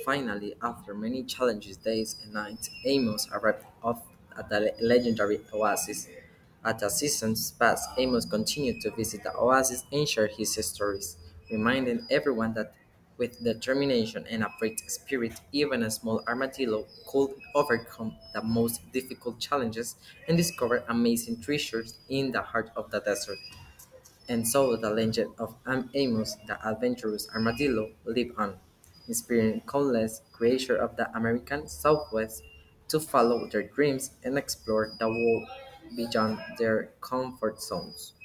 Finally, after many challenging days and nights, Amos arrived at the legendary oasis. As the seasons passed, Amos continued to visit the oasis and share his stories, reminding everyone that with determination and a brave spirit, even a small armadillo could overcome the most difficult challenges and discover amazing treasures in the heart of the desert. And so the legend of Amos, the adventurous armadillo, lived on, inspiring countless creatures of the American Southwest to follow their dreams and explore the world beyond their comfort zones.